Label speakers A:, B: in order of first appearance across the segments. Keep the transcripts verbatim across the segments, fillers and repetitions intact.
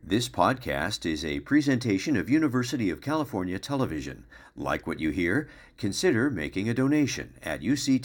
A: This podcast is a presentation of University of California Television. Like what you hear? Consider making a donation at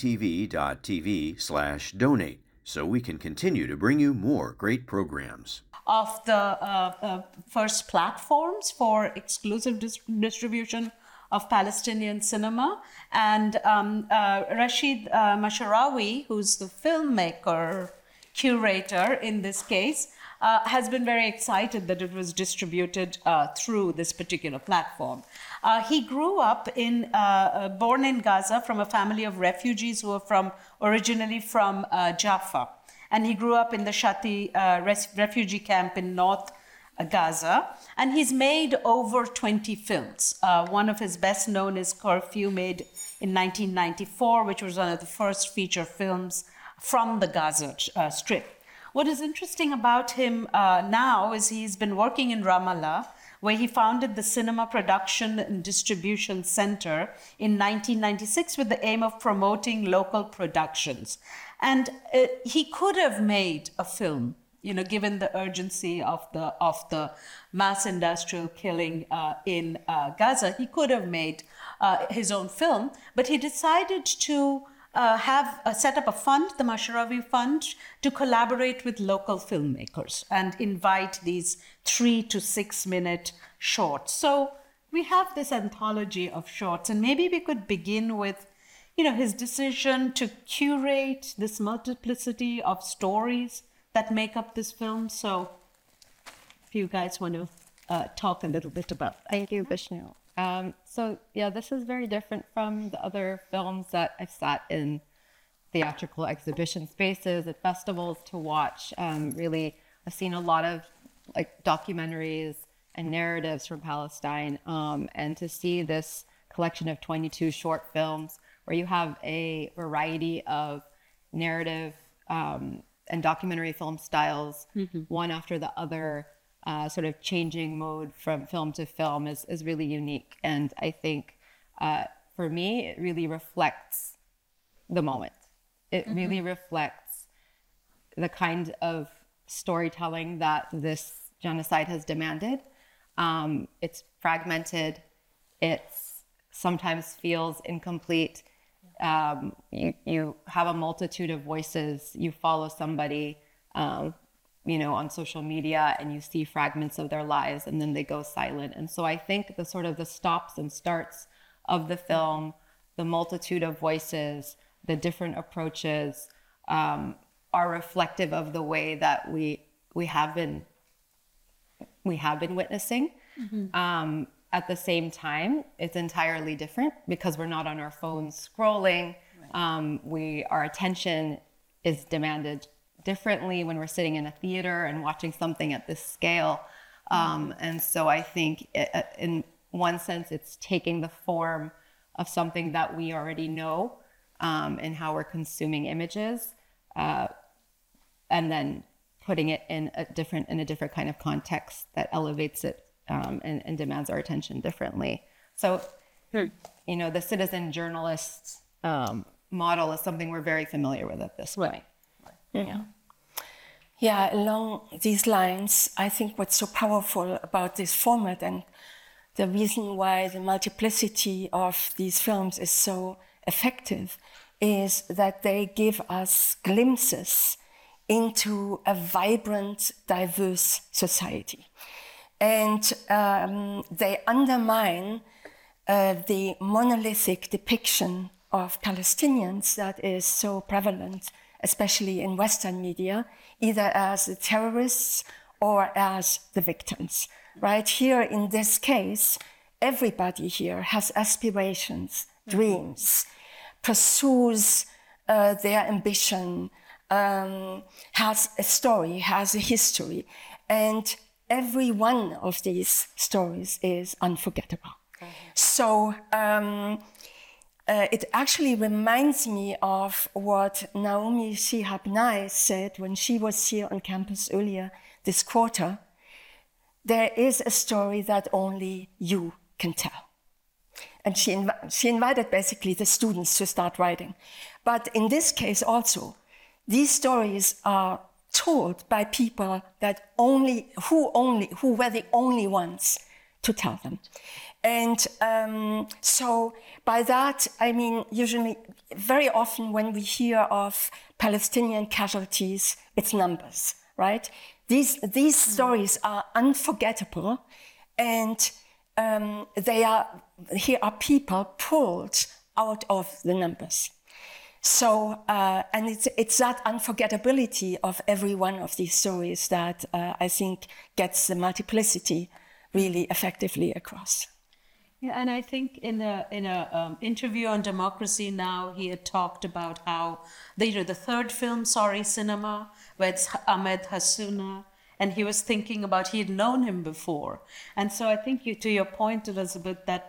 A: uctv.tv slash donate so we can continue to bring you more great programs.
B: Of the uh, uh, first platforms for exclusive dis- distribution of Palestinian cinema. And um, uh, Rashid uh, Masharawi, who's the filmmaker, curator in this case, uh, has been very excited that it was distributed uh, through this particular platform. Uh, he grew up in, uh, uh, born in Gaza from a family of refugees who are from, originally from uh, Jaffa. And he grew up in the Shati uh, res- refugee camp in North uh, Gaza. And he's made over twenty films. Uh, one of his best known is Curfew, made in nineteen ninety-four, which was one of the first feature films from the Gaza uh, Strip. What is interesting about him uh, now is he's been working in Ramallah, where he founded the Cinema Production and Distribution Center in nineteen ninety-six with the aim of promoting local productions. And uh, he could have made a film, you know, given the urgency of the of the mass industrial killing uh, in uh, Gaza. He could have made uh, his own film, but he decided to uh, have uh, set up a fund, the Masharawi Fund, to collaborate with local filmmakers and invite these three to six minute shorts. So we have this anthology of shorts, and maybe we could begin with, you know, his decision to curate this multiplicity of stories that make up this film. So if you guys want to uh, talk a little bit about that.
C: Thank you, Vishnu. Um, so yeah, this is very different from the other films that I've sat in theatrical exhibition spaces at festivals to watch. Um, really, I've seen a lot of like documentaries and narratives from Palestine, um, and to see this collection of twenty-two short films where you have a variety of narrative um, and documentary film styles, mm-hmm. one after the other, uh, sort of changing mode from film to film is, is really unique. And I think uh, for me, it really reflects the moment. It mm-hmm. really reflects the kind of storytelling that this genocide has demanded. Um, it's fragmented. It's sometimes feels incomplete. Um, you, you have a multitude of voices. You follow somebody, um, you know, on social media, and you see fragments of their lives, and then they go silent. And so I think the sort of the stops and starts of the film, the multitude of voices, the different approaches, um, are reflective of the way that we we have been we have been witnessing. Mm-hmm. Um, At the same time, it's entirely different because we're not on our phones scrolling. Right. Um, we our attention is demanded differently when we're sitting in a theater and watching something at this scale. Um, mm-hmm. And so I think it, in one sense, it's taking the form of something that we already know um, and how we're consuming images, uh, and then putting it in a different in a different kind of context that elevates it. Um, and, and demands our attention differently. So, you know, the citizen journalist um, model is something we're very familiar with at this point.
D: Right. Yeah. Yeah, along these lines, I think what's so powerful about this format and the reason why the multiplicity of these films is so effective is that they give us glimpses into a vibrant, diverse society. And um, they undermine uh, the monolithic depiction of Palestinians that is so prevalent, especially in Western media, either as the terrorists or as the victims. Right here, in this case, everybody here has aspirations, dreams, pursues uh, their ambition, um, has a story, has a history, and every one of these stories is unforgettable. Mm-hmm. So um, uh, it actually reminds me of what Naomi Shihab Nye said when she was here on campus earlier this quarter. There is a story that only you can tell. And she, inv- she invited basically the students to start writing. But in this case also, these stories are told by people that only, who only, who were the only ones to tell them. And um, so by that, I mean, usually, very often when we hear of Palestinian casualties, it's numbers, right? These, these mm. stories are unforgettable, and um, they are, here are people pulled out of the numbers. So, uh, and it's, it's that unforgettability of every one of these stories that uh, I think gets the multiplicity really effectively across.
B: Yeah, and I think in a in a um, interview on Democracy Now, he had talked about how the, you know, the third film, Sorry Cinema, where it's Ahmed Hassouna, and he was thinking about, he had known him before. And so I think you, to your point, Elizabeth, that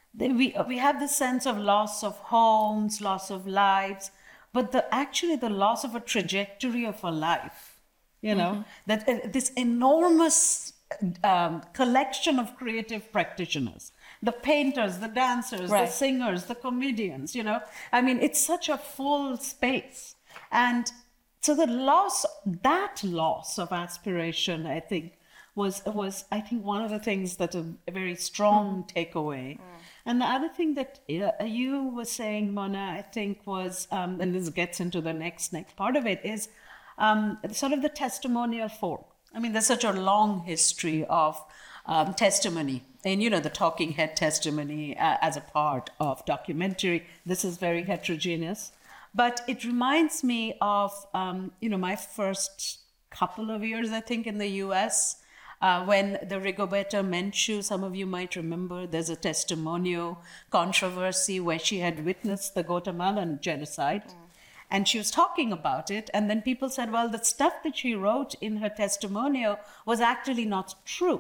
B: we we have this sense of loss of homes, loss of lives, but the actually the loss of a trajectory of a life, you know, mm-hmm. that uh, this enormous um, collection of creative practitioners, the painters, the dancers, right. the singers, the comedians, you know, I mean, it's such a full space. And so the loss, that loss of aspiration, I think, was, was I think, one of the things that a, a very strong mm. takeaway. Mm. And the other thing that uh, you were saying, Mona, I think was, um, and this gets into the next next part of it, is um, sort of the testimonial form. I mean, there's such a long history of um, testimony, and you know, the talking head testimony uh, as a part of documentary. This is very heterogeneous, but it reminds me of um, you know, my first couple of years, I think, in the U S. Uh, when the Rigoberta Menchú, some of you might remember, there's a testimonial controversy where she had witnessed the Guatemalan genocide. Mm. And she was talking about it. And then people said, well, the stuff that she wrote in her testimonial was actually not true.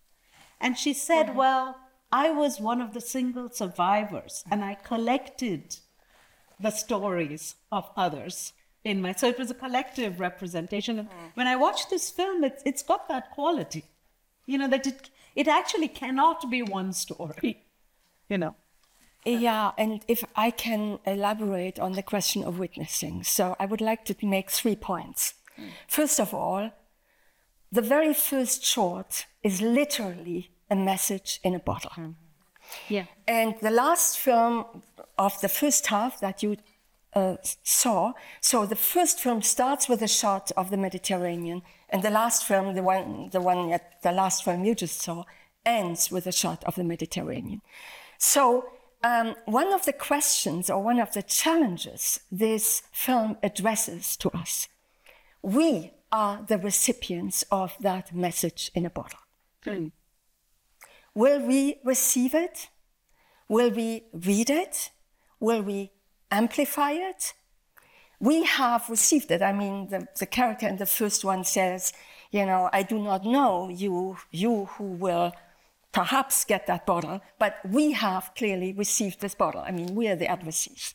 B: And she said, mm-hmm. well, I was one of the single survivors, and I collected the stories of others in my, so it was a collective representation. And mm. when I watched this film, it's, it's got that quality, you know, that it, it actually cannot be one story, you know.
D: Yeah, and if I can elaborate on the question of witnessing. So I would like to make three points. Mm. First of all, the very first short is literally a message in a bottle. Mm.
C: Yeah.
D: And the last film of the first half that you uh, saw, so the first film starts with a shot of the Mediterranean, and the last film, the one, the one, the last film you just saw, ends with a shot of the Mediterranean. So um, one of the questions or one of the challenges this film addresses to us, we are the recipients of that message in a bottle. Mm. Will we receive it? Will we read it? Will we amplify it? We have received it. I mean, the, the character in the first one says, you know, I do not know you, you who will perhaps get that bottle, but we have clearly received this bottle. I mean, we are the adversaries.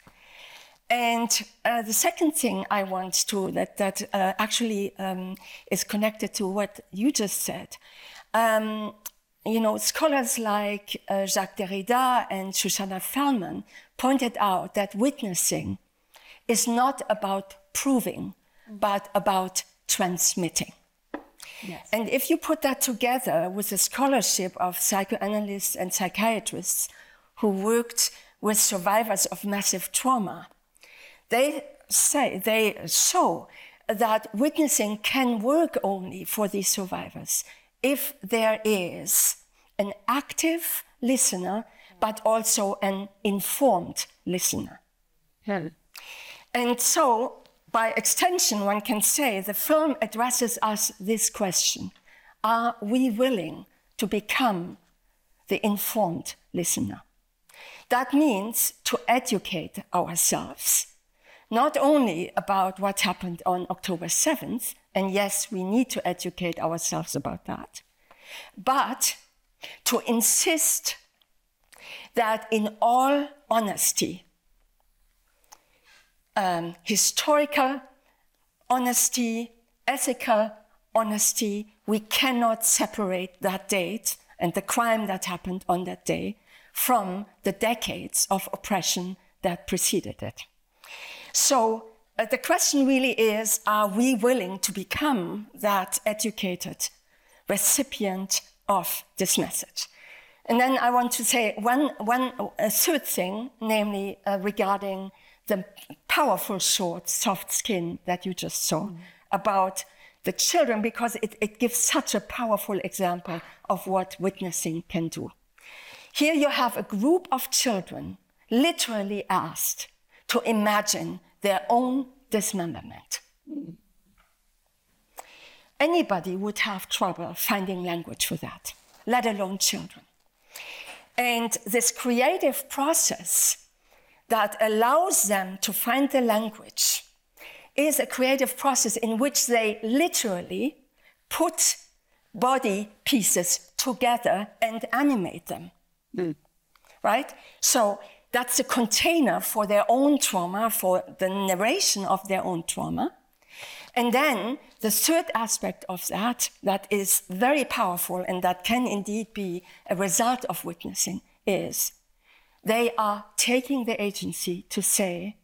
D: And uh, the second thing I want to, that, that uh, actually um, is connected to what you just said, um, you know, scholars like uh, Jacques Derrida and Shoshana Fellman pointed out that witnessing is not about proving, but about transmitting. Yes. And if you put that together with the scholarship of psychoanalysts and psychiatrists who worked with survivors of massive trauma, they say, they show that witnessing can work only for these survivors if there is an active listener, but also an informed listener.
C: Yeah.
D: And so, by extension, one can say the film addresses us this question: are we willing to become the informed listener? That means to educate ourselves, not only about what happened on October seventh, and yes, we need to educate ourselves about that, but to insist that in all honesty, um, historical honesty, ethical honesty, we cannot separate that date and the crime that happened on that day from the decades of oppression that preceded it. So uh, the question really is, are we willing to become that educated recipient of this message? And then I want to say one, one a third thing, namely uh, regarding the powerful short, soft skin that you just saw, mm. about the children, because it, it gives such a powerful example of what witnessing can do. Here you have a group of children literally asked to imagine their own dismemberment. Mm. Anybody would have trouble finding language for that, let alone children. And this creative process that allows them to find the language is a creative process in which they literally put body pieces together and animate them, mm. right? So that's a container for their own trauma, for the narration of their own trauma. And then the third aspect of that, that is very powerful and that can indeed be a result of witnessing, is they are taking the agency to say,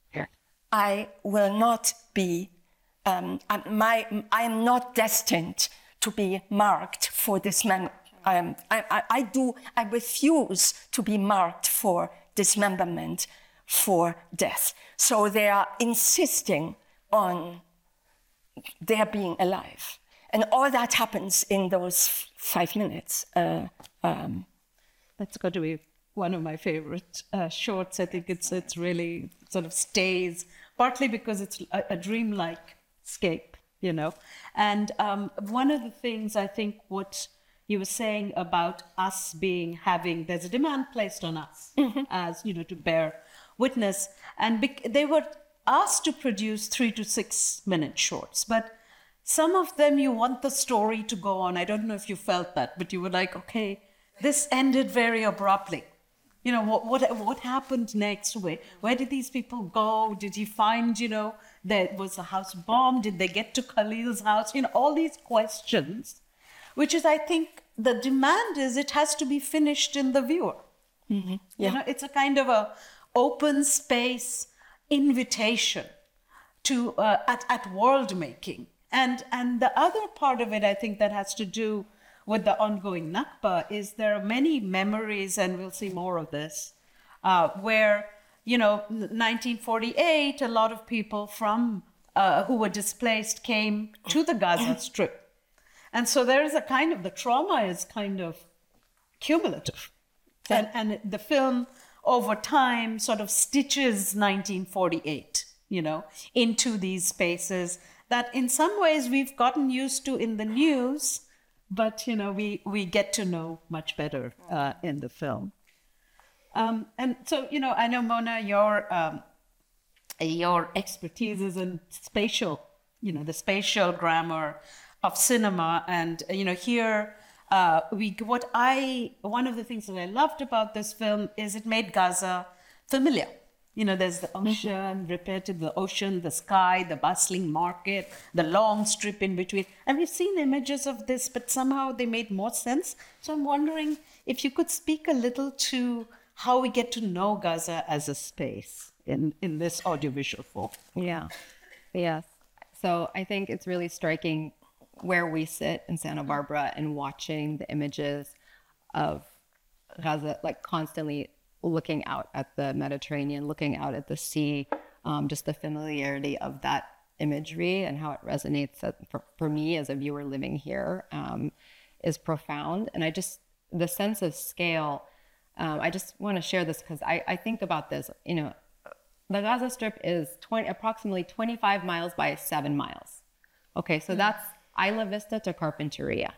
D: I will not be, um, my, I am not destined to be marked for dismemberment. I, I, I do, I refuse to be marked for dismemberment, for death. So they are insisting on their being alive. And all that happens in those f- five minutes. Uh, um,
B: That's got to be one of my favorite uh, shorts. I think it's it's really sort of stays, partly because it's a, a dreamlike escape, you know. And um, one of the things I think what you were saying about us being having, there's a demand placed on us mm-hmm. as, you know, to bear witness. And bec- they were asked to produce three to six minute shorts, but some of them you want the story to go on. I don't know if you felt that, but you were like, okay, this ended very abruptly. You know, what what what happened next? Where, where did these people go? Did he find, you know, there was a house bomb? Did they get to Khalil's house? You know, all these questions, which is, I think, the demand is it has to be finished in the viewer. Mm-hmm. Yeah. You know, it's a kind of a open space invitation to uh, at, at world making. And, and the other part of it, I think, that has to do with the ongoing Nakba is there are many memories, and we'll see more of this, uh, where, you know, nineteen forty-eight, a lot of people from uh, who were displaced came to the Gaza Strip. And so there is a kind of, the trauma is kind of cumulative. And, and the film over time sort of stitches nineteen forty-eight, you know, into these spaces that in some ways we've gotten used to in the news, but, you know, we, we get to know much better uh, in the film. Um, and so, you know, I know, Mona, your um, your expertise is in spatial, you know, the spatial grammar of cinema. And, you know, here, uh, we what I, one of the things that I loved about this film is it made Gaza familiar. You know, there's the ocean, repeated the ocean, the sky, the bustling market, the long strip in between. And we've seen images of this, but somehow they made more sense. So I'm wondering if you could speak a little to how we get to know Gaza as a space in, in this audiovisual form.
C: Yeah, yes. So I think it's really striking where we sit in Santa Barbara and watching the images of Gaza, like constantly looking out at the Mediterranean, looking out at the sea, um, just the familiarity of that imagery and how it resonates for, for me as a viewer living here um, is profound. And I just, the sense of scale, um, I just want to share this because I, I think about this, you know, the Gaza Strip is twenty, approximately twenty-five miles by seven miles. Okay, so that's Isla Vista to Carpinteria.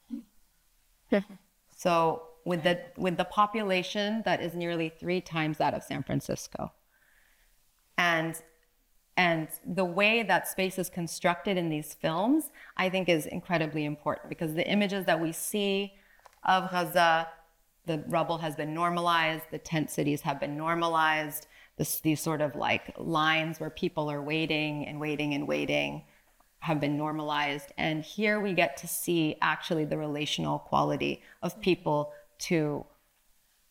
C: So with the with the population that is nearly three times that of San Francisco. And and the way that space is constructed in these films, I think is incredibly important because the images that we see of Gaza, the rubble has been normalized, the tent cities have been normalized, this, these sort of like lines where people are waiting and waiting and waiting have been normalized. And here we get to see actually the relational quality of people to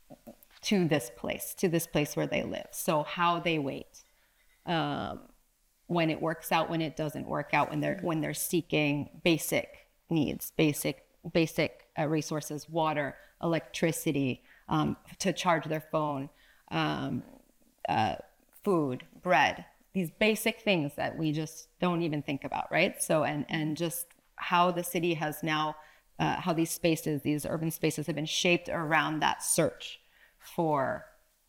C: to this place, to this place where they live. So how they wait, um, when it works out, when it doesn't work out, when they're when they're seeking basic needs, basic basic uh, resources, water, electricity, um, to charge their phone, um, uh, food, bread, these basic things that we just don't even think about, right? So, and and just how the city has now, uh, how these spaces, these urban spaces have been shaped around that search for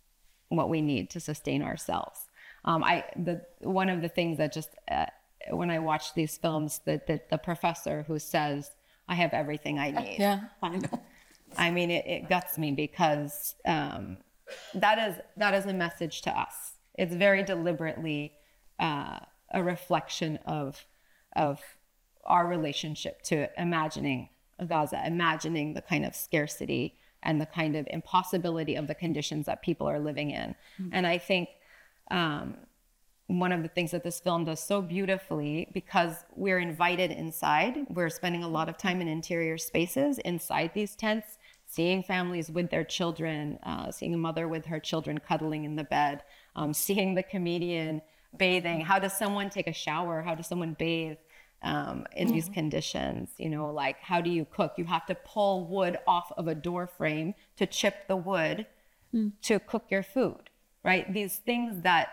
C: what we need to sustain ourselves. Um, I the one of the things that just uh, when I watch these films, that the, the professor who says, "I have everything I need."
D: Yeah,
B: I know.
C: I mean, it, it guts me because um, that is that is a message to us. It's very deliberately uh, a reflection of of our relationship to imagining Gaza, imagining the kind of scarcity and the kind of impossibility of the conditions that people are living in. Mm-hmm. And I think um, one of the things that this film does so beautifully, because we're invited inside, we're spending a lot of time in interior spaces inside these tents, seeing families with their children, uh, seeing a mother with her children cuddling in the bed, um, seeing the comedian bathing. How does someone take a shower? How does someone bathe um, in mm-hmm. these conditions? You know, like, how do you cook? You have to pull wood off of a door frame to chip the wood mm. to cook your food, right? These things that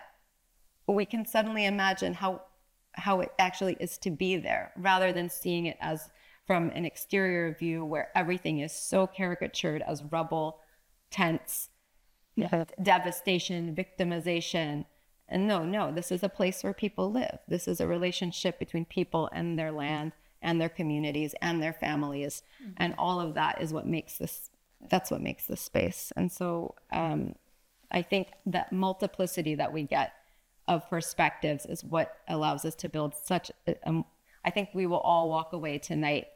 C: we can suddenly imagine how how it actually is to be there, rather than seeing it as from an exterior view where everything is so caricatured as rubble, tents, yeah. devastation, victimization. And no, no, this is a place where people live. This is a relationship between people and their land and their communities and their families. Mm-hmm. And all of that is what makes this, that's what makes this space. And so um, I think that multiplicity that we get of perspectives is what allows us to build such a, um, I think we will all walk away tonight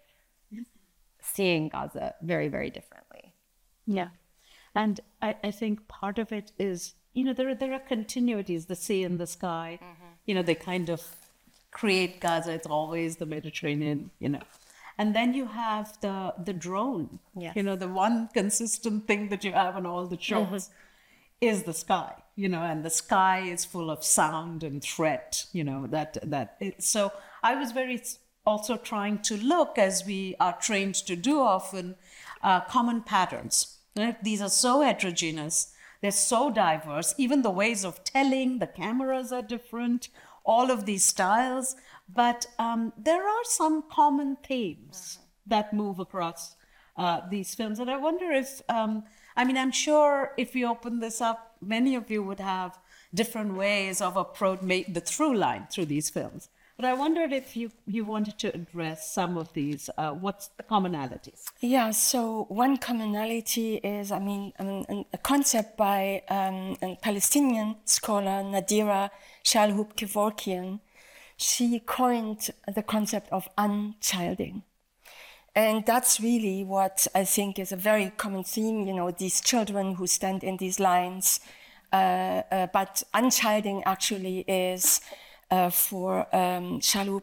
C: seeing Gaza very, very differently.
B: Yeah. And I, I think part of it is, you know, there are, there are continuities, the sea and the sky, mm-hmm. you know, they kind of create Gaza. It's always the Mediterranean, you know. And then you have the, the drone, yes. you know, the one consistent thing that you have on all the shows mm-hmm. is the sky, you know, and the sky is full of sound and threat, you know, that, that it, so I was very also trying to look, as we are trained to do often, uh, common patterns. Right? These are so heterogeneous, they're so diverse, even the ways of telling, the cameras are different, all of these styles, but um, there are some common themes mm-hmm. that move across uh, these films. And I wonder if, um, I mean, I'm sure if we open this up, many of you would have different ways of approach, the through line through these films. But I wondered if you, you wanted to address some of these. Uh, what's the commonalities?
D: Yeah, so one commonality is, I mean, um, a concept by um, a Palestinian scholar, Nadira Shalhoub-Kevorkian. She coined the concept of unchilding. And that's really what I think is a very common theme, you know, these children who stand in these lines. Uh, uh, but unchilding actually is... Uh, for um,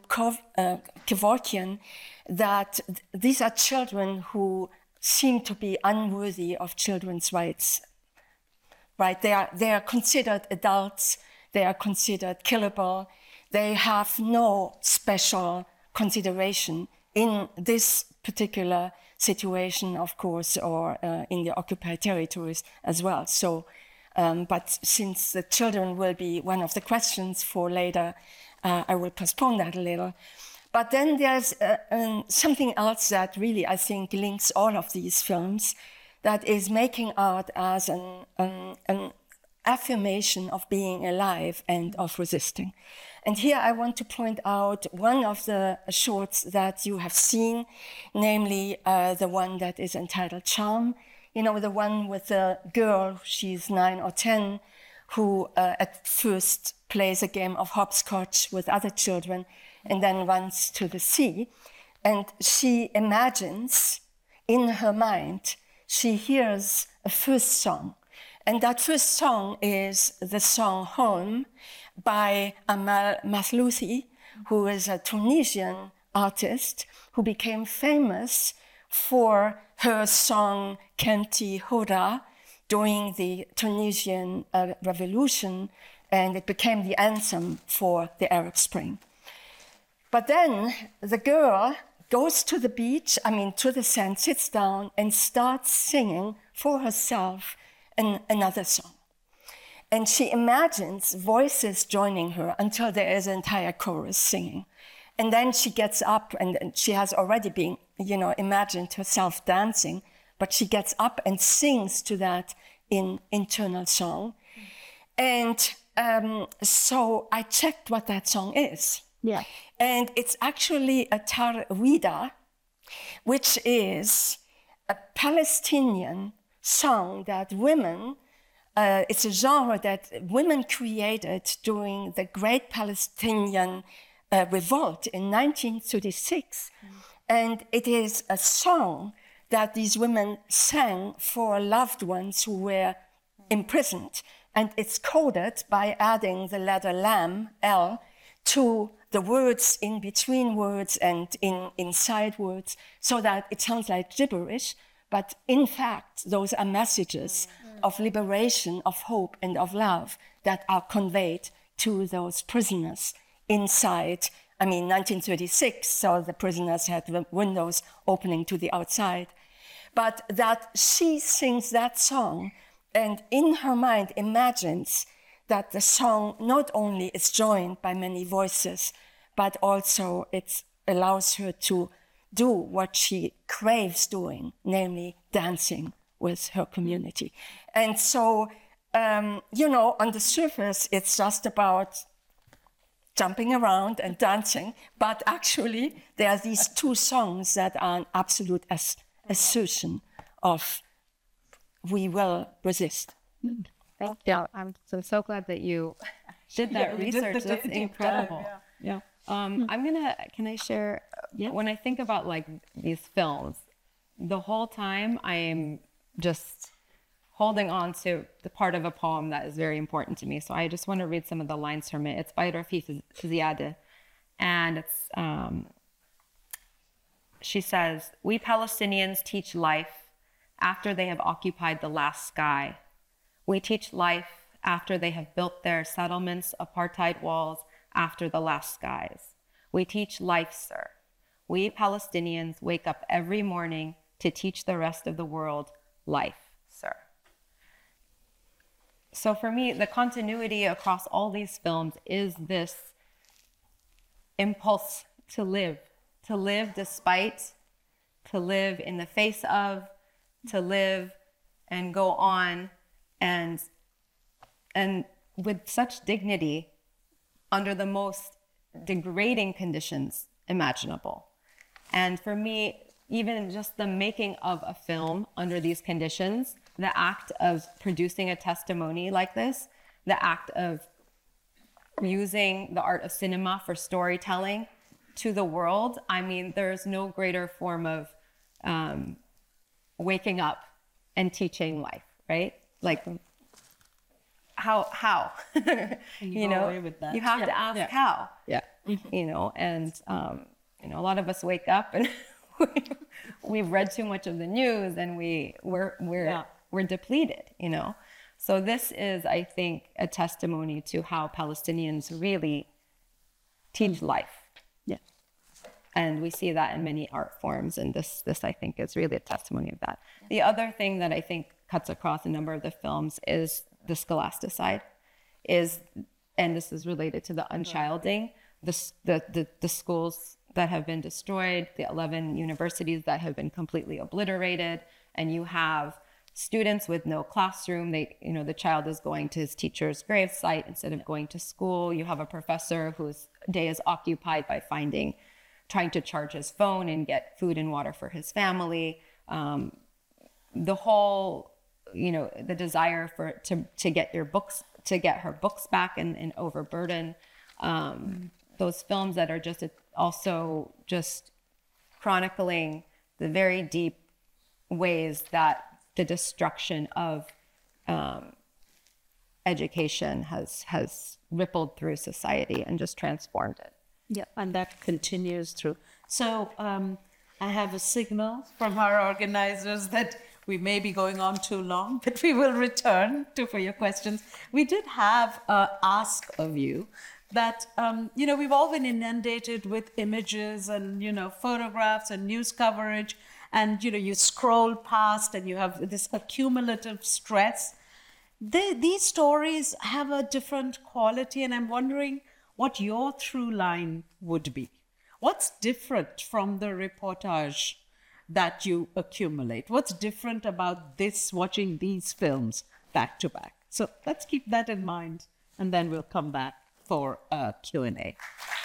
D: Shalhoub-Kevorkian, that th- these are children who seem to be unworthy of children's rights. Right? They are they are considered adults. They are considered killable. They have no special consideration in this particular situation, of course, or uh, in the occupied territories as well. So. Um, but since the children will be one of the questions for later, uh, I will postpone that a little. But then there's uh, um, something else that really, I think, links all of these films, that is making art as an, um, an affirmation of being alive and of resisting. And here I want to point out one of the shorts that you have seen, namely uh, the one that is entitled Charm. You know, the one with the girl, she's nine or ten, who uh, at first plays a game of hopscotch with other children and then runs to the sea. And she imagines in her mind, she hears a first song. And that first song is the song Home by Amal Mathlouthi, who is a Tunisian artist who became famous for her song Kenti Hoda during the Tunisian uh, revolution and it became the anthem for the Arab Spring. But then the girl goes to the beach, I mean, to the sand, sits down, and starts singing for herself an, another song. And she imagines voices joining her until there is an entire chorus singing. And then she gets up, and, and she has already been, you know, imagined herself dancing, but she gets up and sings to that in internal song. And um, so I checked what that song is.
B: Yeah.
D: And it's actually a tarwida, which is a Palestinian song that women, uh, it's a genre that women created during the Great Palestinian uh, Revolt in nineteen thirty-six. Mm. And it is a song that these women sang for loved ones who were imprisoned. And it's coded by adding the letter lam, L, to the words in between words and in inside words, so that it sounds like gibberish, but in fact, those are messages mm-hmm. of liberation, of hope, and of love that are conveyed to those prisoners inside. I mean, nineteen thirty-six, so the prisoners had the windows opening to the outside. But that she sings that song, and in her mind imagines that the song not only is joined by many voices, but also it allows her to do what she craves doing, namely dancing with her community. And so, um, you know, on the surface, it's just about jumping around and dancing, but actually there are these two songs that are an absolute as- assertion of we will resist.
C: Thank you. I'm so, so glad that you did that
B: yeah,
C: research.
B: Did the,
C: That's
B: the
C: incredible.
B: Time, yeah.
C: yeah. Um, I'm gonna. Can I share?
B: Yeah.
C: When I think about like these films, the whole time I am just holding on to the part of a poem that is very important to me. So I just want to read some of the lines from it. It's by Rafeef Ziadeh, and it's. Um, she says, "We Palestinians teach life after they have occupied the last sky. We teach life after they have built their settlements, apartheid walls, after the last skies. We teach life, sir. We Palestinians wake up every morning to teach the rest of the world life, sir." So for me, the continuity across all these films is this impulse to live, to live despite, to live in the face of, to live and go on and and with such dignity under the most degrading conditions imaginable. And for me, even just the making of a film under these conditions, the act of producing a testimony like this, the act of using the art of cinema for storytelling to the world, I mean, there's no greater form of um, waking up and teaching life, right? Like, how, how, you,
B: you
C: know,
B: with that.
C: you have
B: yeah.
C: to ask
B: yeah.
C: how,
B: Yeah.
C: you know, and, um, you know, a lot of us wake up and we've read too much of the news and we, we're, we're,
B: Yeah.
C: we're depleted, you know? So this is, I think, a testimony to how Palestinians really teach life.
B: Yeah.
C: And we see that in many art forms, and this, this I think, is really a testimony of that. The other thing that I think cuts across a number of the films is the scholasticide, is, and this is related to the unchilding, the, the, the, the schools that have been destroyed, the eleven universities that have been completely obliterated, and you have students with no classroom. They, you know, the child is going to his teacher's gravesite instead of going to school. You have a professor whose day is occupied by finding, trying to charge his phone and get food and water for his family. Um, the whole, you know, the desire for to to get your books, to get her books back and, and overburden. Um, mm-hmm. Those films that are just also just chronicling the very deep ways that the destruction of um, education has has rippled through society and just transformed it.
B: Yeah, and that continues through. So um, I have a signal from our organizers that we may be going on too long, but we will return to for your questions. We did have a ask of you that, um, you know, we've all been inundated with images and, you know, photographs and news coverage, and, you know, you scroll past and you have this accumulative stress. They, these stories have a different quality, and I'm wondering what your through line would be. What's different from the reportage that you accumulate? What's different about this, watching these films back to back? So let's keep that in mind, and then we'll come back for a Q and A.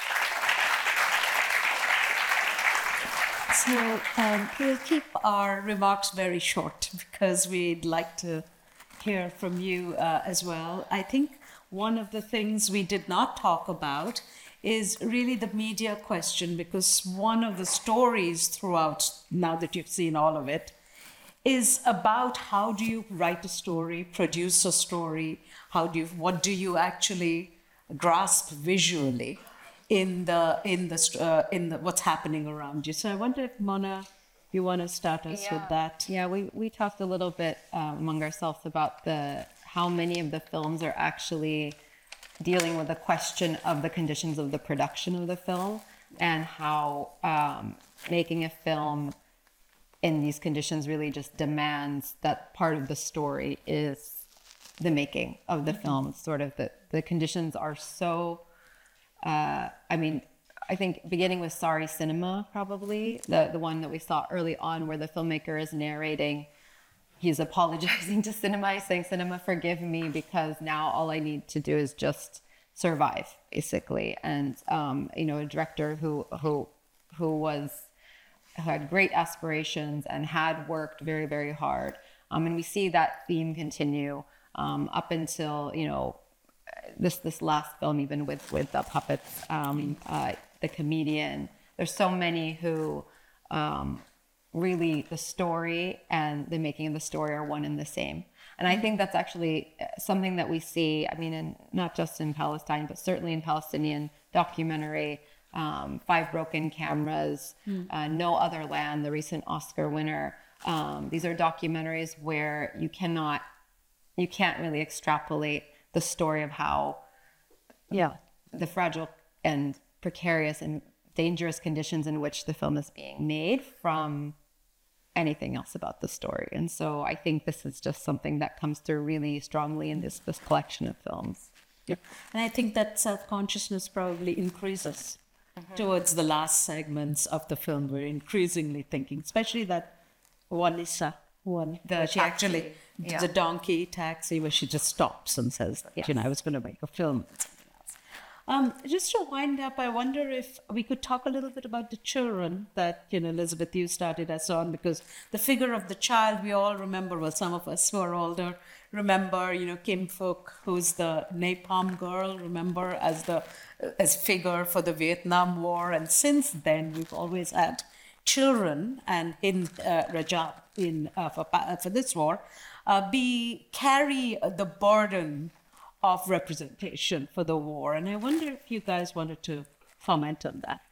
B: So um, we'll keep our remarks very short because we'd like to hear from you uh, as well. I think one of the things we did not talk about is really the media question, because one of the stories throughout, now that you've seen all of it, is about how do you write a story, produce a story, how do you, what do you actually grasp visually in the in the uh, in the what's happening around you. So I wonder if Mona, you want to start us
C: yeah.
B: with that?
C: Yeah, we, we talked a little bit uh, among ourselves about the how many of the films are actually dealing with the question of the conditions of the production of the film, and how um, making a film in these conditions really just demands that part of the story is the making of the mm-hmm. film. Sort of the, the conditions are so, uh, I mean, I think beginning with Sorry Cinema, probably, the, the one that we saw early on where the filmmaker is narrating, he's apologizing to cinema, he's saying, cinema, forgive me, because now all I need to do is just survive, basically. And, um, you know, a director who, who, who was, who had great aspirations and had worked very, very hard. Um, and we see that theme continue um, up until, you know, this, this last film, even with, with the puppets, um, uh, the comedian. There's so many who, um, really the story and the making of the story are one and the same. And I think that's actually something that we see, I mean, in, not just in Palestine, but certainly in Palestinian documentary, um, Five Broken Cameras, mm. uh, No Other Land, the recent Oscar winner. Um, these are documentaries where you cannot, you can't really extrapolate the story of how yeah, the fragile and precarious and dangerous conditions in which the film is being made from anything else about the story. And so I think this is just something that comes through really strongly in this, this collection of films.
B: Yeah. And I think that self-consciousness probably increases mm-hmm. towards the last segments of the film. We're increasingly thinking, especially that Wanisa one, the, the she taxi. actually, yeah. the donkey taxi, where she just stops and says, yes. you know, I was going to make a film. Um, just to wind up, I wonder if we could talk a little bit about the children that, you know, Elizabeth, you started us on, because the figure of the child, we all remember, well, some of us who are older remember, you know, Kim Phuc, who's the napalm girl, remember, as the as figure for the Vietnam War. And since then, we've always had children, and Hind uh, Rajab in uh, for, uh, for this war, uh, be carry the burden of representation for the war. And I wonder if you guys wanted to comment on that.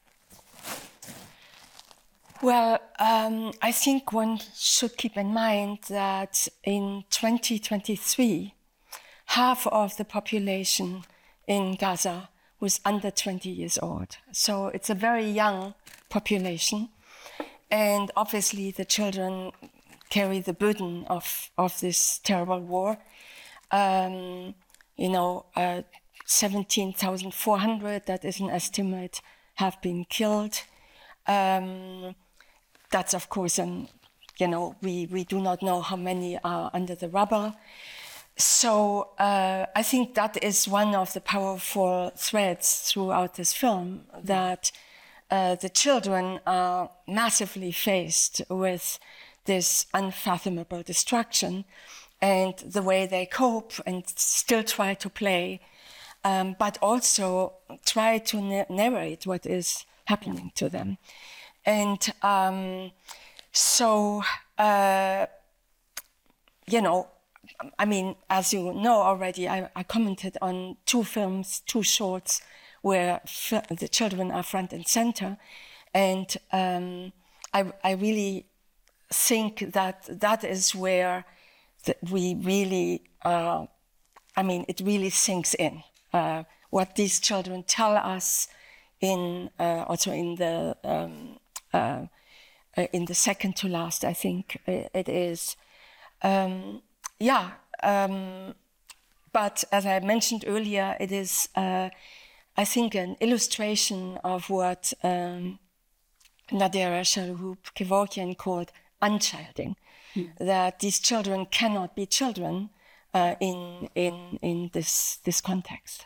D: Well, um, I think one should keep in mind that in twenty twenty-three, half of the population in Gaza was under twenty years old. So it's a very young population. And obviously the children carry the burden of, of this terrible war. Um, You know, uh, seventeen thousand four hundred, that is an estimate, have been killed. Um, that's, of course, an, you know, we, we do not know how many are under the rubble. So uh, I think that is one of the powerful threads throughout this film, that uh, the children are massively faced with this unfathomable destruction, and the way they cope and still try to play, um, but also try to na- narrate what is happening to them. And um, so, uh, you know, I mean, as you know already, I, I commented on two films, two shorts, where f- the children are front and center. And um, I, I really think that that is where the, we really, uh, I mean, it really sinks in. Uh, what these children tell us in, uh, also in the, um, uh, uh, in the second to last, I think it is. Um, yeah, um, but as I mentioned earlier, it is, uh, I think, an illustration of what um, Nadera Shalhoub-Kevorkian called unchilding, mm. that these children cannot be children uh, in in in this this context.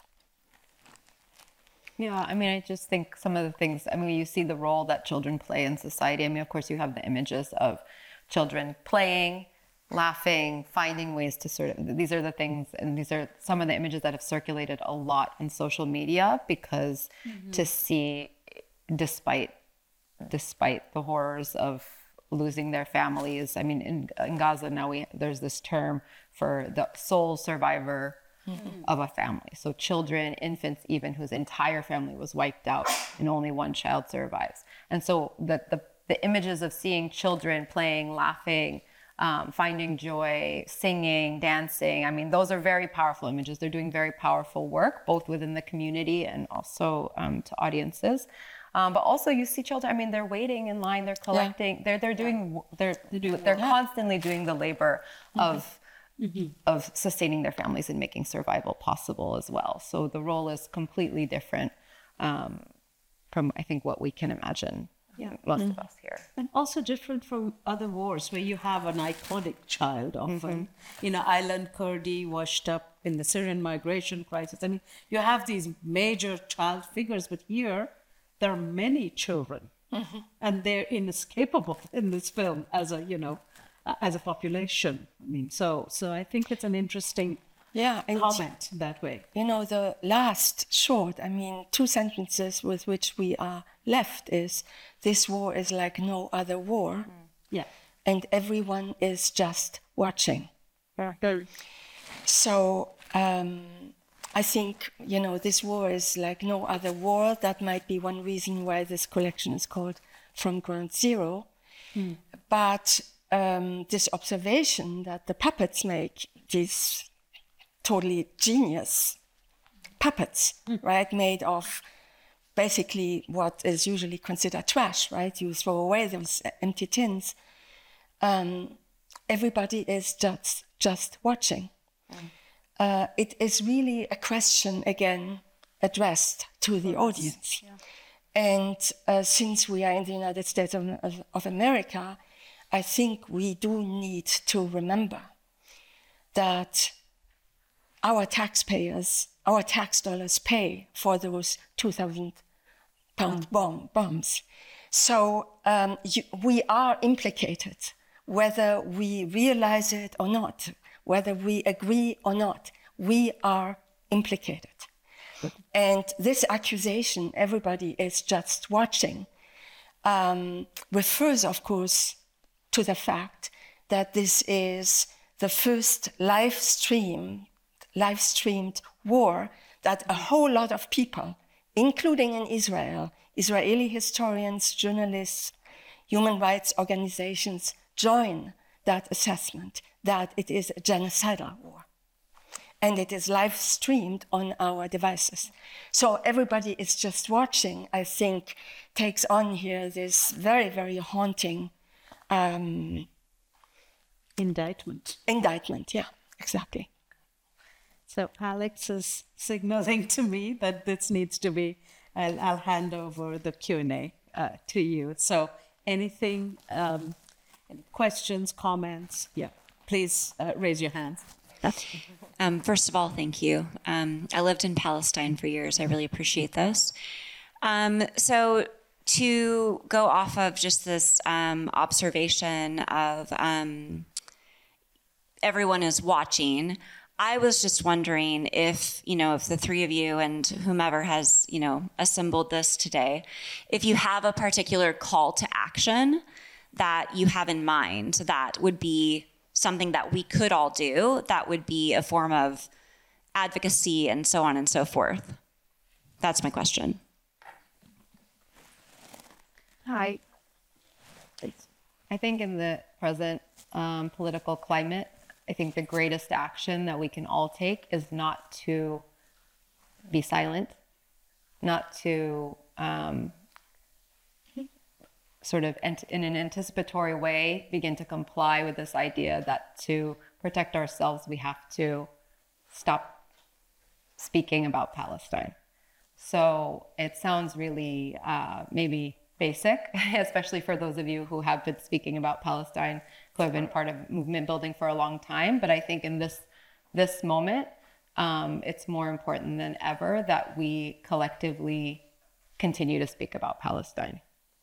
C: Yeah, I mean, I just think some of the things, I mean, you see the role that children play in society. I mean, of course, you have the images of children playing, laughing, finding ways to sort of, these are the things, and these are some of the images that have circulated a lot in social media, because mm-hmm. to see, despite despite the horrors of losing their families, I mean, in, in Gaza now we there's this term for the sole survivor mm-hmm. of a family. So children, infants even, whose entire family was wiped out and only one child survives. And so the the, the images of seeing children playing, laughing, Um, finding joy, singing, dancing. I mean, those are very powerful images. They're doing very powerful work, both within the community and also um, to audiences. Um, but also, you see children. I mean, they're waiting in line. They're collecting. Yeah. They're they're doing. They're they're yeah. constantly doing the labor mm-hmm. of mm-hmm. of sustaining their families and making survival possible as well. So the role is completely different um, from, I think, what we can imagine. Yeah, most mm-hmm. of us here.
B: And also different from other wars where you have an iconic child often. Mm-hmm. You know, Aylan Kurdi washed up in the Syrian migration crisis. I mean, you have these major child figures, but here there are many children. Mm-hmm. And they're inescapable in this film as a, you know, as a population. I mean, so so I think it's an interesting yeah, and comment that way.
D: You know, the last short, I mean, two sentences with which we are left is, this war is like no other war. Mm.
B: Yeah.
D: And everyone is just watching. Okay. So um, I think, you know, this war is like no other war. That might be one reason why this collection is called From Ground Zero. Mm. But um, this observation that the puppets make, these totally genius puppets, mm. right, made of basically what is usually considered trash, right? You throw away those empty tins. Um, everybody is just just watching. Mm. Uh, it is really a question, again, addressed to the audience. Yeah. And uh, since we are in the United States of, of, of America, I think we do need to remember that our taxpayers, our tax dollars pay for those two thousand pound bomb, bombs. So um, you, we are implicated, whether we realize it or not, whether we agree or not, we are implicated. And this accusation, everybody is just watching, um, refers, of course, to the fact that this is the first live stream live streamed war that a whole lot of people, including in Israel, Israeli historians, journalists, human rights organizations, join that assessment that it is a genocidal war. And it is live streamed on our devices. So everybody is just watching, I think, takes on here this very, very haunting um,
B: indictment.
D: Indictment, yeah, exactly.
B: So Alex is signaling to me that this needs to be, I'll, I'll hand over the Q and A uh, to you. So anything, um, any questions, comments? Yeah, please uh, raise your hands.
E: Um, first of all, thank you. Um, I lived in Palestine for years. I really appreciate this. Um, so to go off of just this um, observation of um, everyone is watching, I was just wondering if, you know, if the three of you and whomever has, you know, assembled this today, if you have a particular call to action that you have in mind that would be something that we could all do, that would be a form of advocacy and so on and so forth. That's my question.
C: Hi. I think in the present um, political climate, I think the greatest action that we can all take is not to be silent, not to um, sort of ent- in an anticipatory way begin to comply with this idea that to protect ourselves, we have to stop speaking about Palestine. So it sounds really uh, maybe basic, especially for those of you who have been speaking about Palestine, who have been part of movement building for a long time. But I think in this this moment, um, it's more important than ever that we collectively continue to speak about Palestine.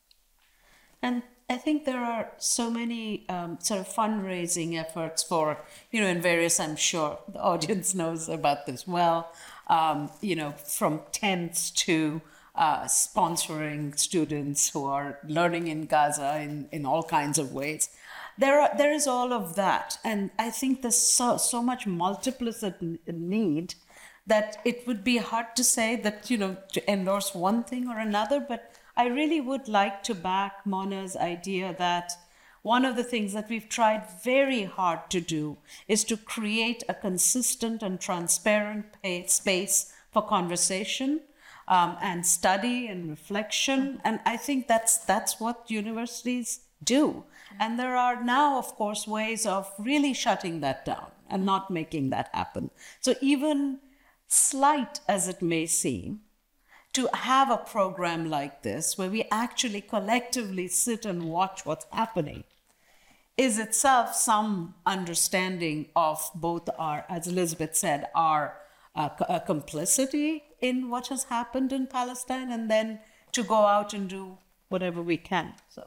B: And I think there are so many um, sort of fundraising efforts for, you know, in various, I'm sure the audience knows about this well, um, you know, from tents to uh, sponsoring students who are learning in Gaza in, in all kinds of ways. There are, there is all of that. And I think there's so, so much multiplicit need that it would be hard to say that, you know, to endorse one thing or another, but I really would like to back Mona's idea that one of the things that we've tried very hard to do is to create a consistent and transparent space for conversation um, and study and reflection. And I think that's that's what universities do. And there are now, of course, ways of really shutting that down and not making that happen. So even slight as it may seem, to have a program like this where we actually collectively sit and watch what's happening is itself some understanding of both our, as Elizabeth said, our uh, uh, complicity in what has happened in Palestine, and then to go out and do whatever we can. So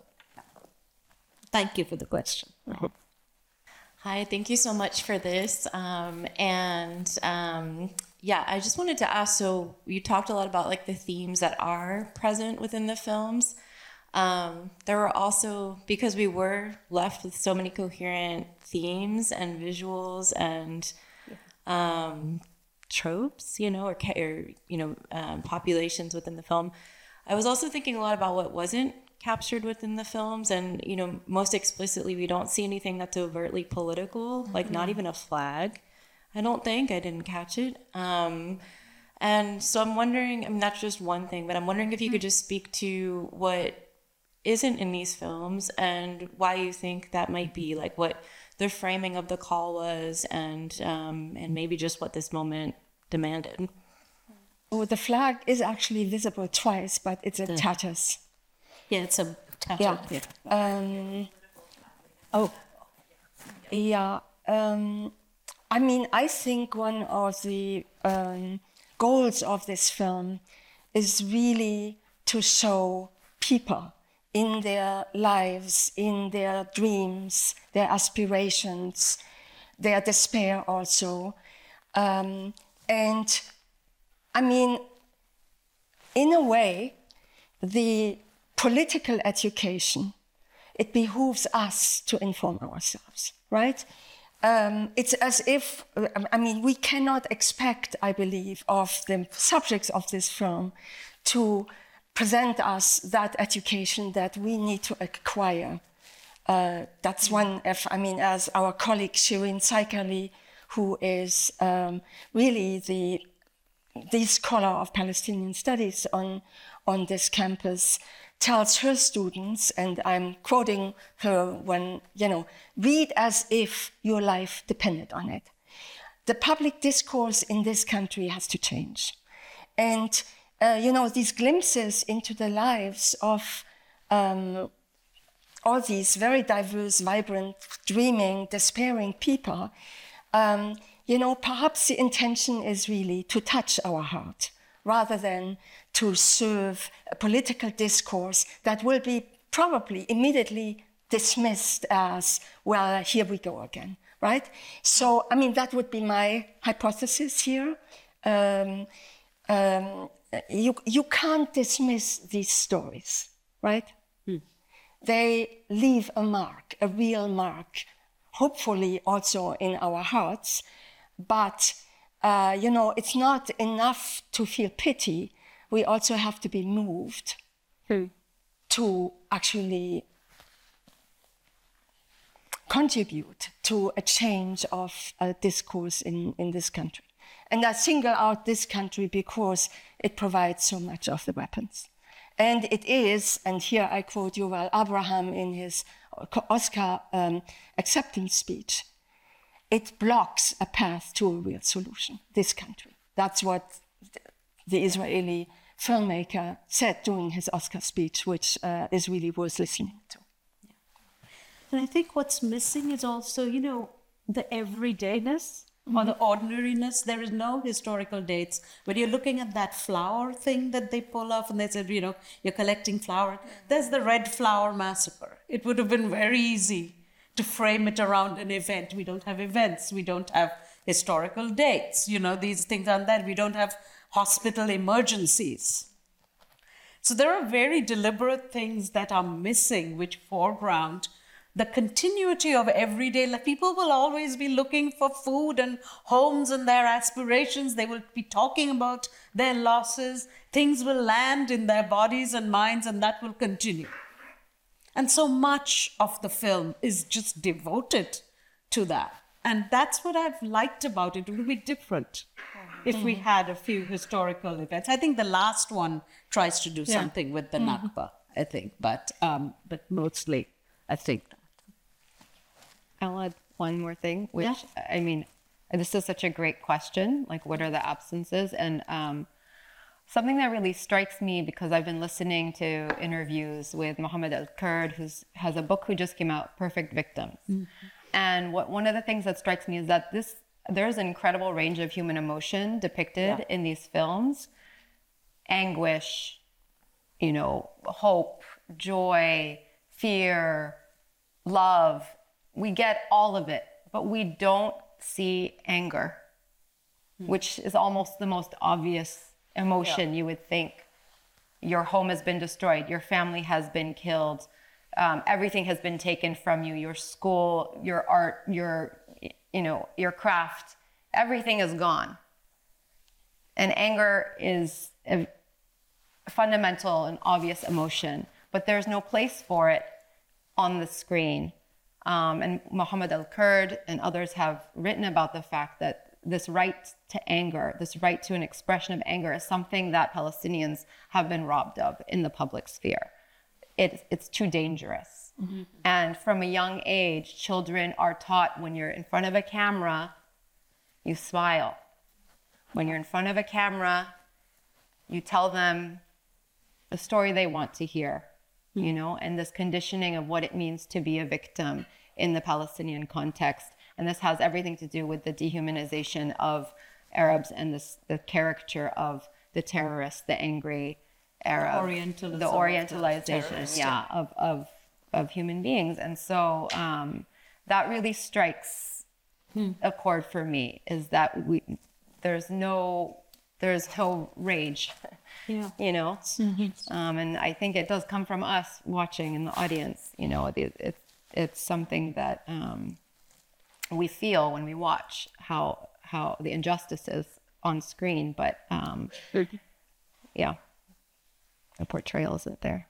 B: thank you for the question.
F: Hi, thank you so much for this. Um, and um, yeah, I just wanted to ask, so you talked a lot about like the themes that are present within the films. Um, there were also, because we were left with so many coherent themes and visuals and um, tropes, you know, or, or you know, um, populations within the film, I was also thinking a lot about what wasn't captured within the films, and you know, most explicitly, we don't see anything that's overtly political, like mm-hmm. not even a flag. I don't think, I didn't catch it. Um, and so I'm wondering, I mean, that's just one thing, but I'm wondering if you could just speak to what isn't in these films and why you think that might be, like what the framing of the call was, and um, and maybe just what this moment demanded.
D: Oh, the flag is actually visible twice, but it's in tatters.
B: Yeah, it's a tattoo.
D: Yeah.
B: yeah.
D: Um, oh, yeah. Um, I mean, I think one of the um, goals of this film is really to show people in their lives, in their dreams, their aspirations, their despair also. Um, and I mean, in a way, the political education, it behooves us to inform ourselves, right? Um, it's as if, I mean, we cannot expect, I believe, of the subjects of this film to present us that education that we need to acquire. Uh, that's one, if, I mean, as our colleague Shirin Saikali, who is um, really the, the scholar of Palestinian studies on, on this campus, tells her students, and I'm quoting her when, you know, read as if your life depended on it. The public discourse in this country has to change. And, uh, you know, these glimpses into the lives of um, all these very diverse, vibrant, dreaming, despairing people, um, you know, perhaps the intention is really to touch our heart, rather than to serve a political discourse that will be probably immediately dismissed as, well, here we go again, right? So, I mean, that would be my hypothesis here. Um, um, you, you can't dismiss these stories, right? Hmm. They leave a mark, a real mark, hopefully also in our hearts, but Uh, you know, it's not enough to feel pity. We also have to be moved hmm. to actually contribute to a change of uh, discourse in, in this country. And I single out this country because it provides so much of the weapons. And it is, and here I quote Yuval Abraham in his Oscar um, acceptance speech, it blocks a path to a real solution, this country. That's what the Israeli filmmaker said during his Oscar speech, which uh, is really worth listening to.
B: And I think what's missing is also, you know, the everydayness mm-hmm. or the ordinariness. There is no historical dates. When you're looking at that flower thing that they pull off and they said, you know, you're collecting flower, there's the Red Flower Massacre. It would have been very easy to frame it around an event. We don't have events. We don't have historical dates. You know, these things aren't that. We don't have hospital emergencies. So there are very deliberate things that are missing, which foreground the continuity of everyday life. People will always be looking for food and homes and their aspirations. They will be talking about their losses. Things will land in their bodies and minds, and that will continue. And so much of the film is just devoted to that. And that's what I've liked about it. It would be different if we had a few historical events. I think the last one tries to do
D: Yeah.
B: something with the Nakba, I think. But um, but mostly, I think that.
C: I'll add one more thing, which,
B: Yeah.
C: I mean, this is such a great question. Like, what are the absences? And um, something that really strikes me, because I've been listening to interviews with Mohammed Al-Kurd, who has a book who just came out, Perfect Victims. Mm-hmm. And what one of the things that strikes me is that this there's an incredible range of human emotion depicted
B: Yeah.
C: in these films. Anguish, you know, hope, joy, fear, love. We get all of it, but we don't see anger, mm. which is almost the most obvious emotion. Yeah. You would think. Your home has been destroyed, your family has been killed, um, everything has been taken from you, your school, your art, your, you know, your craft, everything is gone. And anger is a fundamental and obvious emotion, but there's no place for it on the screen. Um, and Mohammed Al-Kurd and others have written about the fact that this right to anger, this right to an expression of anger is something that Palestinians have been robbed of in the public sphere. It, it's too dangerous. Mm-hmm. And from a young age, children are taught when you're in front of a camera, you smile. When you're in front of a camera, you tell them the story they want to hear. You know, and this conditioning of what it means to be a victim in the Palestinian context. And this has everything to do with the dehumanization of Arabs and this, the caricature of the terrorist, the angry Arab,
B: Orientalism
C: the orientalization, yeah, of, of, of human beings. And so um, that really strikes hmm. a chord for me, is that we there's no there's no rage. Yeah. You know, mm-hmm. um, and I think it does come from us watching in the audience. You know, it, it, it's something that um, we feel when we watch how how the injustice is on screen. But um, yeah, the portrayal isn't there.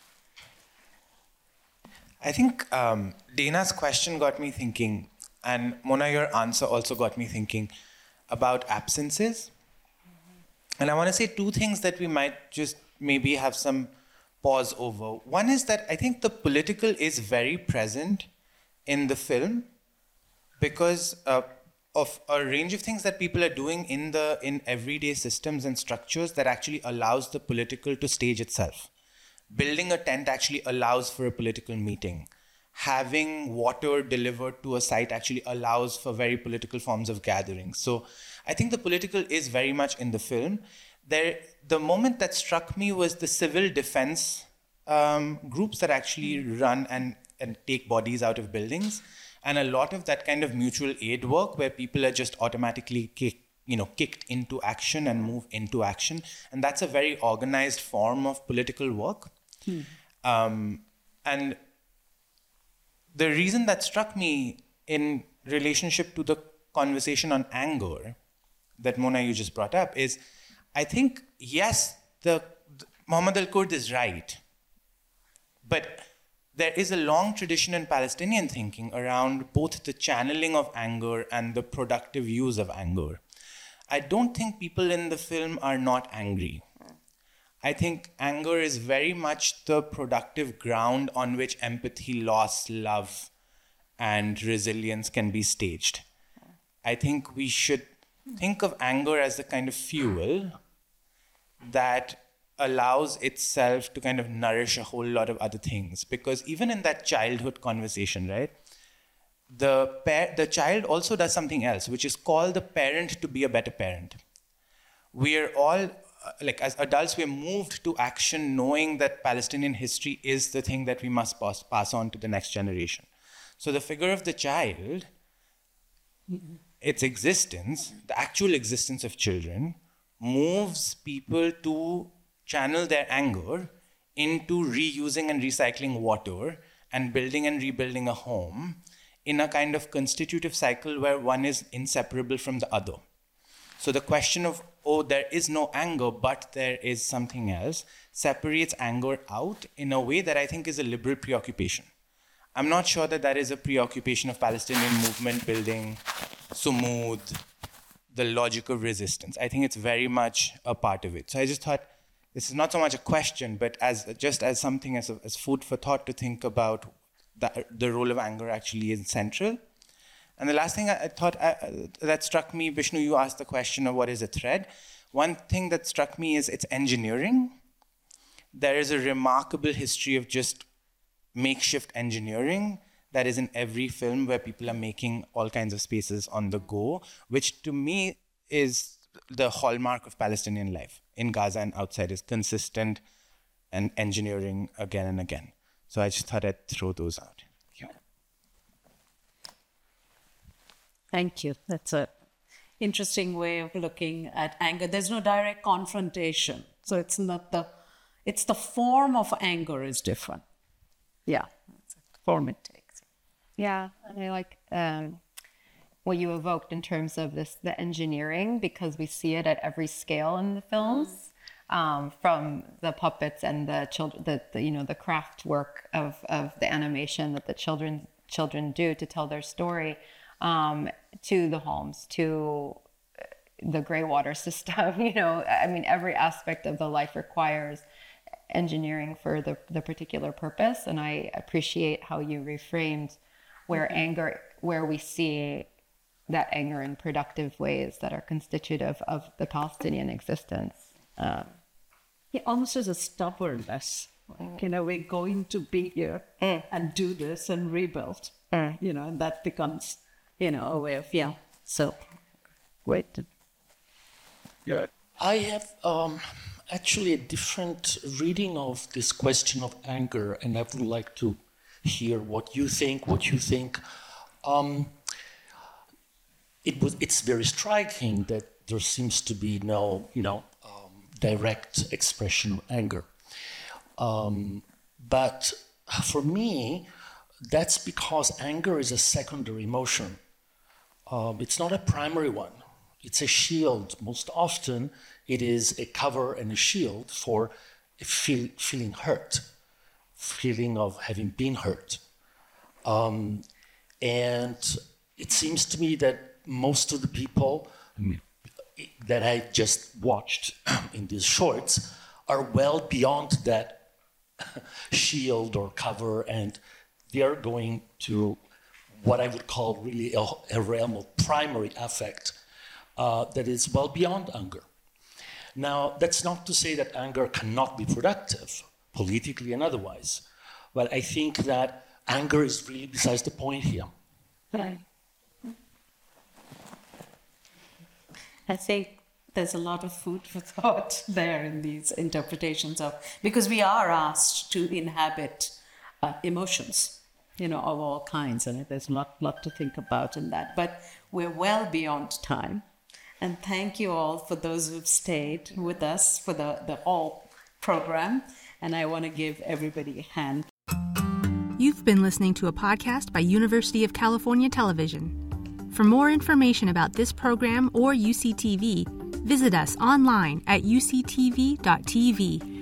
G: I think um, Dana's question got me thinking, and Mona, your answer also got me thinking about absences. And I want to say two things that we might just maybe have some pause over. One is that I think the political is very present in the film because uh, of a range of things that people are doing in the in everyday systems and structures that actually allows the political to stage itself. Building a tent actually allows for a political meeting. Having water delivered to a site actually allows for very political forms of gatherings. So I think the political is very much in the film. There, the moment that struck me was the civil defense um, groups that actually run and, and take bodies out of buildings. And a lot of that kind of mutual aid work where people are just automatically kick, you know, kicked into action and move into action. And that's a very organized form of political work. Hmm. Um, and the reason that struck me in relationship to the conversation on anger that Mona, you just brought up, is I think, yes, the, the Mohammed Al-Kurd is right. But there is a long tradition in Palestinian thinking around both the channeling of anger and the productive use of anger. I don't think people in the film are not angry. I think anger is very much the productive ground on which empathy, loss, love, and resilience can be staged. I think we should think of anger as the kind of fuel that allows itself to kind of nourish a whole lot of other things. Because even in that childhood conversation, right, the par- the child also does something else, which is call the parent to be a better parent. We are all, uh, like as adults, we are moved to action knowing that Palestinian history is the thing that we must pass, pass on to the next generation. So the figure of the child, its existence, the actual existence of children, moves people to channel their anger into reusing and recycling water and building and rebuilding a home in a kind of constitutive cycle where one is inseparable from the other. So the question of, oh, there is no anger, but there is something else, separates anger out in a way that I think is a liberal preoccupation. I'm not sure that that is a preoccupation of Palestinian movement building, sumud, the logic of resistance. I think it's very much a part of it. So I just thought, this is not so much a question, but as just as something as, a, as food for thought to think about the, the role of anger actually is central. And the last thing I, I thought I, that struck me, Vishnu, you asked the question of what is a thread. One thing that struck me is its engineering. There is a remarkable history of just makeshift engineering that is in every film where people are making all kinds of spaces on the go, which to me is the hallmark of Palestinian life in Gaza and outside, is consistent and engineering again and again. So I just thought I'd throw those out. Yeah.
B: Thank you. That's a interesting way of looking at anger. There's no direct confrontation. So it's not the, it's the form of anger is different. Yeah, that's the form it takes.
C: Yeah, and I like um, what you evoked in terms of this, the engineering, because we see it at every scale in the films, um, from the puppets and the children, the, the you know the craft work of of the animation that the children children do to tell their story, um, to the homes, to the gray water system. You know, I mean, every aspect of the life requires engineering for the the particular purpose, and I appreciate how you reframed where mm-hmm. anger, where we see that anger in productive ways that are constitutive of the Palestinian existence. Um,
B: yeah, almost as a stubbornness. Like, you know, we're going to be here mm. and do this and rebuild. Mm. You know, and that becomes, you know, a way of, yeah. So, great.
H: Yeah, I have um, actually a different reading of this question of anger, and I would like to hear what you think, what you think. Um, It was. It's very striking that there seems to be no, you know, um, direct expression of anger. Um, but for me, that's because anger is a secondary emotion. Um, it's not a primary one. It's a shield. Most often, it is a cover and a shield for a feel, feeling hurt, feeling of having been hurt. Um, and it seems to me that most of the people that I just watched in these shorts are well beyond that shield or cover, and they are going to what I would call really a, a realm of primary affect uh, that is well beyond anger. Now, that's not to say that anger cannot be productive, politically and otherwise, but I think that anger is really besides the point here.
B: Right. I think there's a lot of food for thought there in these interpretations of, because we are asked to inhabit uh, emotions, you know, of all kinds, and there's a lot, lot to think about in that. But we're well beyond time. And thank you all for those who've stayed with us for the, the whole program. And I want to give everybody a hand.
I: You've been listening to a podcast by University of California Television. For more information about this program or U C T V, visit us online at u c t v dot t v